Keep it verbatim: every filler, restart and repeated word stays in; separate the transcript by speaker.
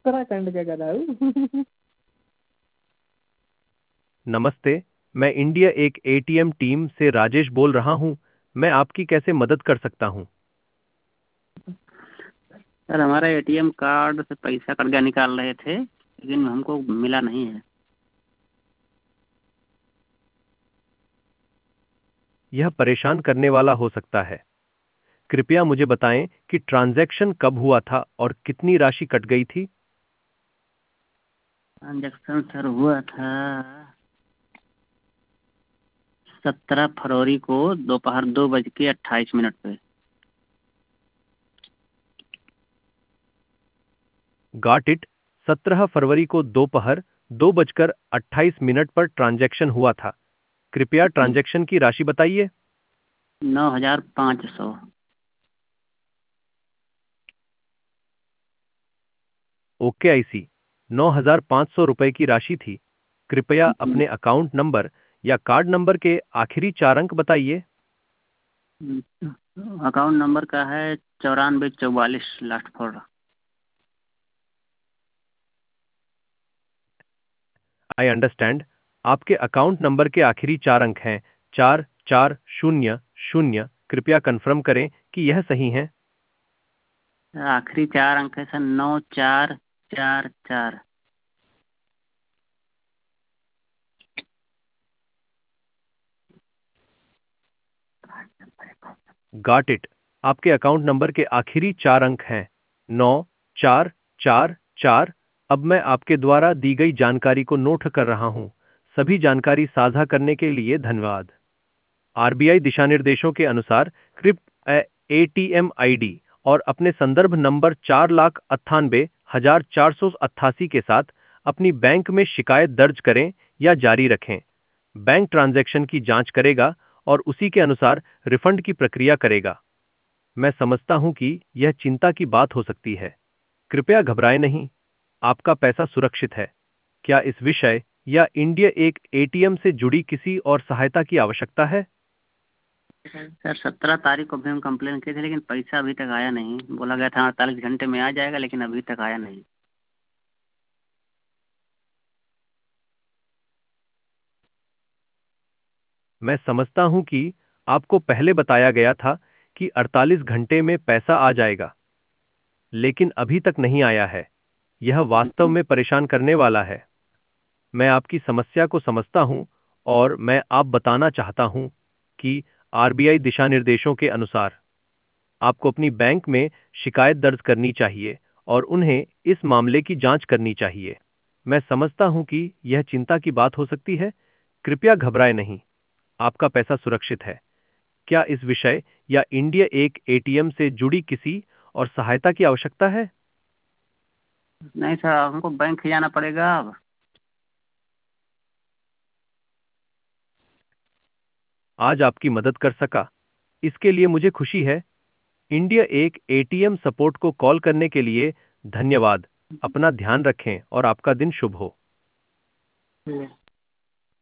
Speaker 1: उत्तराखंड का कर रहा हूँ।
Speaker 2: नमस्ते, मैं इंडिया एक एटीएम टीम से राजेश बोल रहा हूं। मैं आपकी कैसे मदद कर सकता हूं?
Speaker 1: सर हमारा एटीएम कार्ड से पैसा कट गया, निकाल रहे थे लेकिन हमको मिला नहीं है।
Speaker 2: यह परेशान करने वाला हो सकता है। कृपया मुझे बताएं कि ट्रांजैक्शन कब हुआ था और कितनी राशि कट गई थी।
Speaker 1: ट्रांजेक्शन सर हुआ था सत्रह फरवरी को दोपहर दो बज के अट्ठाईस मिनट पे।
Speaker 2: Got it. सत्रह फरवरी को दोपहर दो बजकर अट्ठाईस मिनट पर ट्रांजैक्शन हुआ था। कृपया ट्रांजैक्शन की राशि बताइए।
Speaker 1: नौ हजार पाँच सौ।
Speaker 2: ओके, आई सी। नौ हजार पाँच सौ रुपए की राशि थी। कृपया अपने अकाउंट नंबर या कार्ड नंबर के आखिरी चार अंक बताइए।
Speaker 1: अकाउंट नंबर का है चौरानवे चौवालीस लास्ट फोर।
Speaker 2: I understand. आपके अकाउंट नंबर के आखिरी चार अंक हैं चार चार शून्य शून्य। कृपया कंफर्म करें कि यह सही है।
Speaker 1: आखिरी चार अंक है सर नौ चार चार चार।
Speaker 2: Got it. आपके अकाउंट नंबर के आखिरी चार अंक हैं नौ चार चार चार। अब मैं आपके द्वारा दी गई जानकारी को नोट कर रहा हूं। सभी जानकारी साझा करने के लिए धन्यवाद। आरबीआई दिशा निर्देशों के अनुसार कृपया एटीएम आईडी और अपने संदर्भ नंबर चार लाख अट्ठानबे हजार चार सौ अट्ठासी के साथ अपनी बैंक में शिकायत दर्ज करें या जारी रखें। बैंक ट्रांजैक्शन की जांच करेगा और उसी के अनुसार रिफंड की प्रक्रिया करेगा। मैं समझता हूं कि यह चिंता की बात हो सकती है। कृपया घबराएं नहीं, आपका पैसा सुरक्षित है। क्या इस विषय या इंडिया एक एटीएम से जुड़ी किसी और सहायता की आवश्यकता है?
Speaker 1: सर सत्रह तारीख को भी हम कंप्लेन किए थे लेकिन पैसा अभी तक आया नहीं। बोला गया था अड़तालीस घंटे में आ जाएगा लेकिन अभी तक आया नहीं।
Speaker 2: मैं समझता हूं कि आपको पहले बताया गया था कि अड़तालीस घंटे में पैसा आ जाएगा, लेकिन अभी तक नहीं आया है। यह वास्तव में परेशान करने वाला है। मैं आपकी समस्या को समझता हूं और मैं आप बताना चाहता हूं कि आरबीआई दिशा निर्देशों के अनुसार आपको अपनी बैंक में शिकायत दर्ज करनी चाहिए और उन्हें इस मामले की जांच करनी चाहिए। मैं समझता हूं कि यह चिंता की बात हो सकती है। कृपया घबराएं नहीं, आपका पैसा सुरक्षित है। क्या इस विषय या इंडिया एक एटीएम से जुड़ी किसी और सहायता की आवश्यकता है?
Speaker 1: नहीं सर हमको बैंक ही जाना पड़ेगा अब।
Speaker 2: आज आपकी मदद कर सका, इसके लिए मुझे खुशी है। इंडिया एक एटीएम सपोर्ट को कॉल करने के लिए धन्यवाद। अपना ध्यान रखें और आपका दिन शुभ हो।